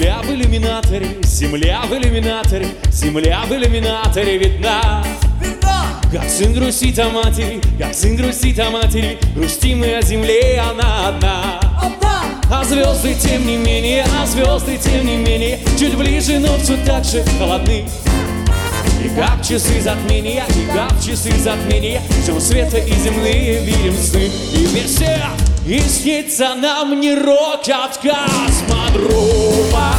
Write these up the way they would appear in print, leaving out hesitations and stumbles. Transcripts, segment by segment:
Земля в иллюминаторе, земля в иллюминаторе, земля в иллюминаторе видна. Как сын грустит о матери, как сын грустит о матери, грустим мы о земле, она одна. А звезды тем не менее, а звезды тем не менее, чуть ближе, но все так же холодны. И как часы затмения, и как часы затмения, ждем света и земные видим сны. И вместе и снится нам не рок от космодрома,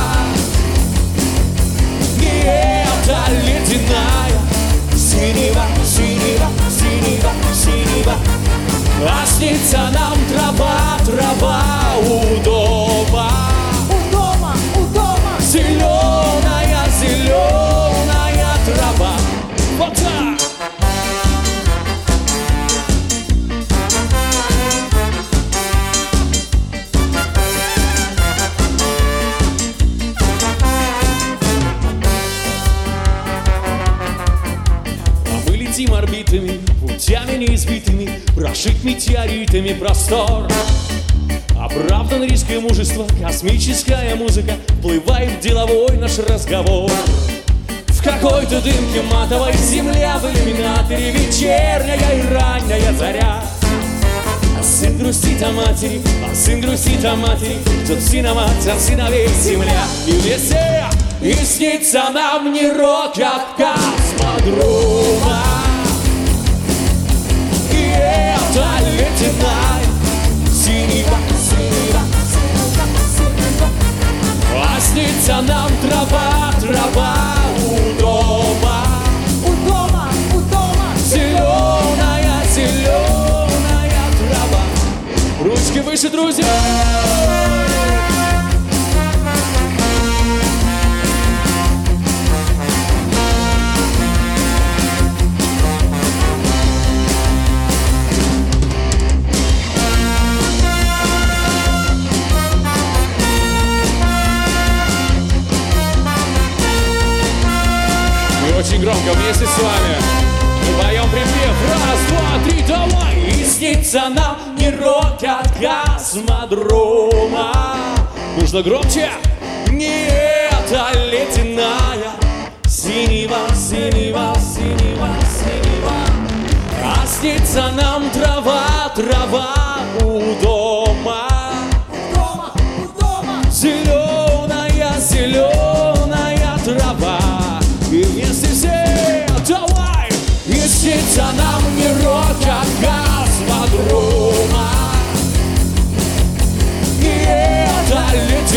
не эта ледяная синева, синева, синева, синева, а снится нам трава, трава у дома. У дома, у дома. Зеленая, зеленая трава. Вот так! А мы летим орбитами, путями неизбитыми, прошит метеоритами простор. Оправдан риск и мужество, космическая музыка вплывает в деловой наш разговор. В какой-то дымке матовой земля в иллюминаторе, вечерняя и ранняя заря. А сын грустит о матери, а сын грустит о матери, ждет сына мать, от сыновей земля. И вместе и снится нам не рок от космодрома, и это ледяная синева, синева, синева, синева, а снится нам трава, трава у дома. У дома, у дома. Зеленая, зеленая трава. Ручки выше, друзья! Очень громко вместе с вами мы поем припев. Раз, два, три, давай! И снится нам не рок от космодрома. Нужно громче. Не эта ледяная синева, синева, синева, синева, а снится нам трава, трава у дома. У дома, у дома. Зеленая, зеленая трава. И вместе все, давай! И снится нам не рок от космодрома, и это летит